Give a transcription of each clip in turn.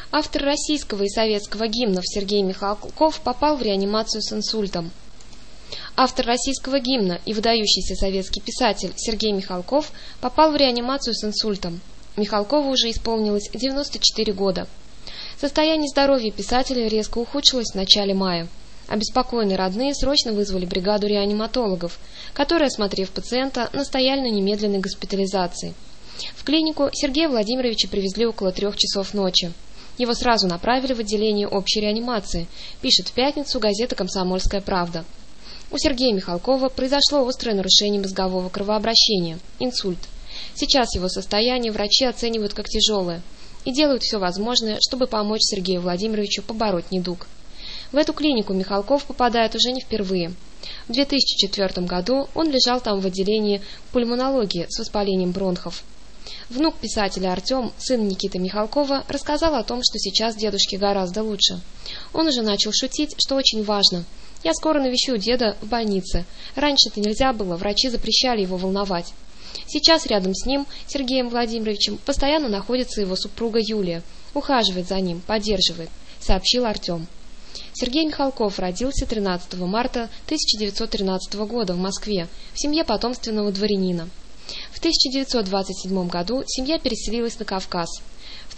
Автор российского и советского гимнов Сергей Михалков попал в реанимацию с инсультом. Автор российского гимна и выдающийся советский писатель Сергей Михалков попал в реанимацию с инсультом. Михалкову уже исполнилось 94 года. Состояние здоровья писателя резко ухудшилось в начале мая. Обеспокоенные родные срочно вызвали бригаду реаниматологов, которые, осмотрев пациента, настояли на немедленной госпитализации. В клинику Сергея Владимировича привезли около 3 часов ночи. Его сразу направили в отделение общей реанимации, пишет в пятницу газета «Комсомольская правда». У Сергея Михалкова произошло острое нарушение мозгового кровообращения – инсульт. Сейчас его состояние врачи оценивают как тяжелое и делают все возможное, чтобы помочь Сергею Владимировичу побороть недуг. В эту клинику Михалков попадает уже не впервые. В 2004 году он лежал там в отделении пульмонологии с воспалением бронхов. Внук писателя Артем, сын Никиты Михалкова, рассказал о том, что сейчас дедушке гораздо лучше. Он уже начал шутить, что очень важно. «Я скоро навещу деда в больнице. Раньше-то нельзя было, врачи запрещали его волновать». Сейчас рядом с ним, Сергеем Владимировичем, постоянно находится его супруга Юлия. Ухаживает за ним, поддерживает, сообщил Артем. Сергей Михалков родился 13 марта 1913 года в Москве в семье потомственного дворянина. В 1927 году семья переселилась на Кавказ. В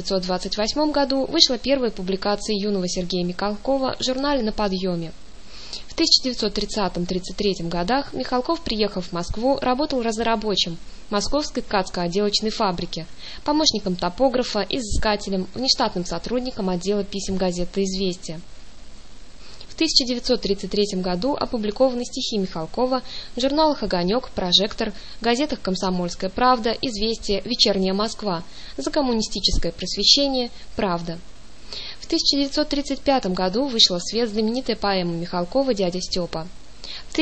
1928 году вышла первая публикация юного Сергея Михалкова в журнале «На подъеме». В 1930-33 годах Михалков, приехав в Москву, работал разнорабочим в Московской ткацко-отделочной фабрике, помощником топографа, изыскателем, внештатным сотрудником отдела писем газеты «Известия». В 1933 году опубликованы стихи Михалкова в журналах «Огонек», «Прожектор», газетах «Комсомольская правда», «Известия», «Вечерняя Москва», «За коммунистическое просвещение», «Правда». В 1935 году вышла в свет знаменитая поэма Михалкова «Дядя Степа». В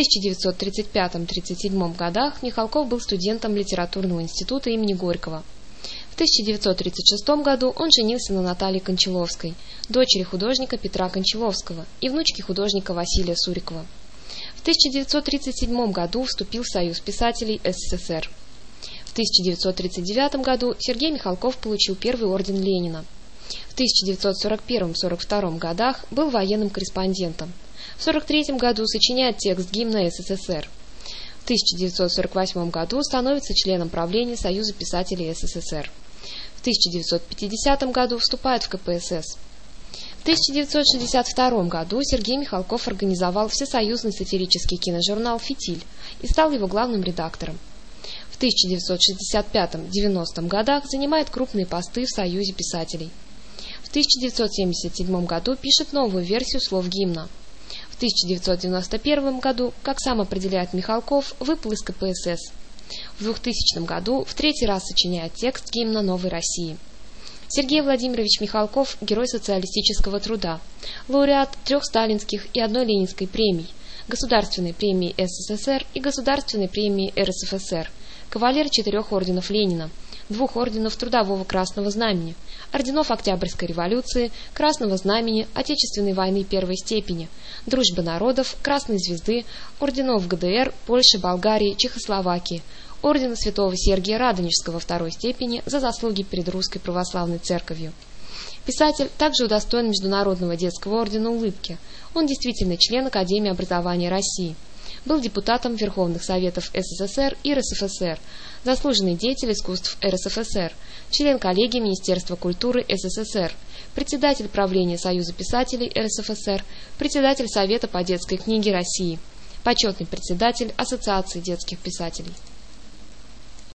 1935-37 годах Михалков был студентом литературного института имени Горького. В 1936 году он женился на Наталье Кончаловской, дочери художника Петра Кончаловского и внучке художника Василия Сурикова. В 1937 году вступил в Союз писателей СССР. В 1939 году Сергей Михалков получил первый орден Ленина. В 1941-42 годах был военным корреспондентом. В 1943 году сочиняет текст гимна СССР. В 1948 году становится членом правления Союза писателей СССР. В 1950 году вступает в КПСС. В 1962 году Сергей Михалков организовал всесоюзный сатирический киножурнал «Фитиль» и стал его главным редактором. В 1965-90 годах занимает крупные посты в Союзе писателей. В 1977 году пишет новую версию слов гимна. В 1991 году, как сам определяет Михалков, выпал из КПСС. В 2000 году в 3-й раз сочиняет текст гимна «Новой России». Сергей Владимирович Михалков – герой социалистического труда, лауреат 3 сталинских и 1 ленинской премий, Государственной премии СССР и Государственной премии РСФСР, кавалер 4 орденов Ленина, 2 орденов Трудового Красного Знамени, орденов Октябрьской революции, Красного Знамени, Отечественной войны 1 степени, Дружбы народов, Красной Звезды, орденов ГДР, Польши, Болгарии, Чехословакии, ордена Святого Сергия Радонежского 2 степени за заслуги перед Русской Православной Церковью. Писатель также удостоен Международного детского ордена Улыбки. Он действительно член Академии образования России. Был депутатом Верховных Советов СССР и РСФСР, заслуженный деятель искусств РСФСР, член коллегии Министерства культуры СССР, председатель правления Союза писателей РСФСР, председатель Совета по детской книге России, почетный председатель Ассоциации детских писателей.